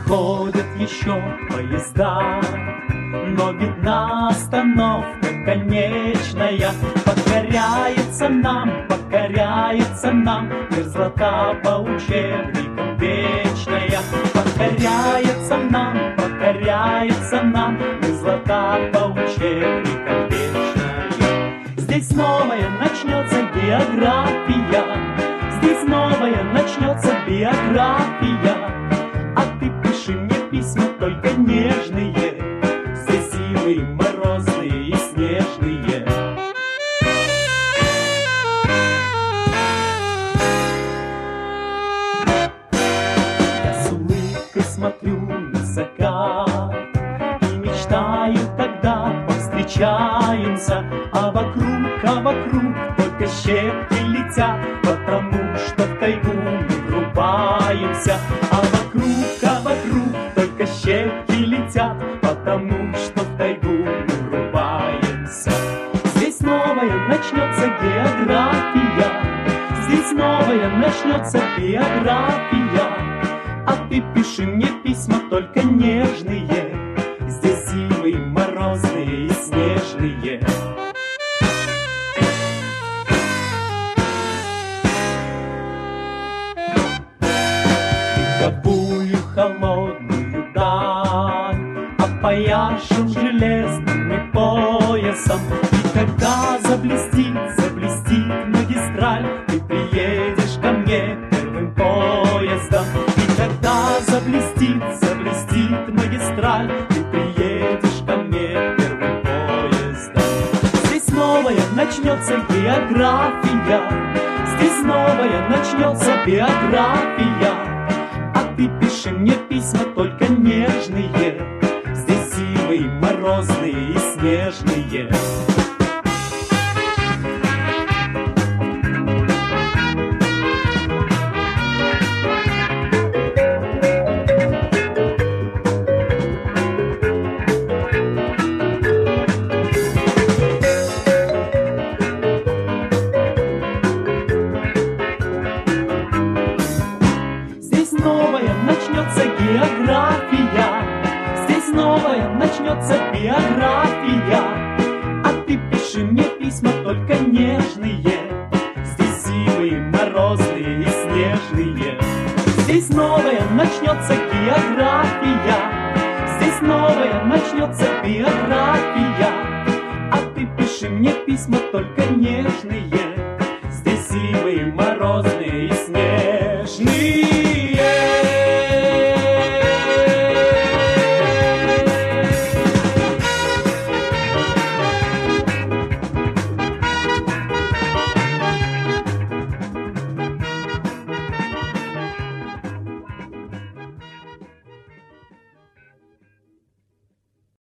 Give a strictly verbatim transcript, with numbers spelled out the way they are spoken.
ходят еще поезда, но видна остановка конечная. Покоряется нам, покоряется нам мерзлота по учебникам вечная. Покоряется нам, покоряется нам мерзлота по учебникам вечная. Здесь новая начнется география, здесь новая начнется биография. А ты пиши мне письма только нежные, здесь зимы морозные и снежные. Я с улыбкой смотрю на закат и мечтаю, когда повстречаемся. А вокруг, а вокруг только щепки летят, потому что в тайгу мы врубаемся. А вокруг, а вокруг только щепки летят, потому что в тайгу мы врубаемся. Здесь новая начнется география, здесь новая начнется биография. А ты пиши мне письма только нежные, здесь зимы морозные и снежные. Вековую холодную даль опояшем железным поясом. И когда заблестит, заблестит магистраль, ты приедешь ко мне первым поездом. И когда заблестит, заблестит магистраль, ты приедешь ко мне первым поездом. Здесь новая начнется география, здесь новая начнется биография. А ты пиши мне письма только нежные, здесь зимы морозные и снежные. Здесь новая начнется география, здесь новая начнется биография. А ты пиши мне письма только нежные, здесь зимы морозные и снежные. Здесь новая начнется география, здесь новая начнется биография. А ты пиши мне письма только нежные,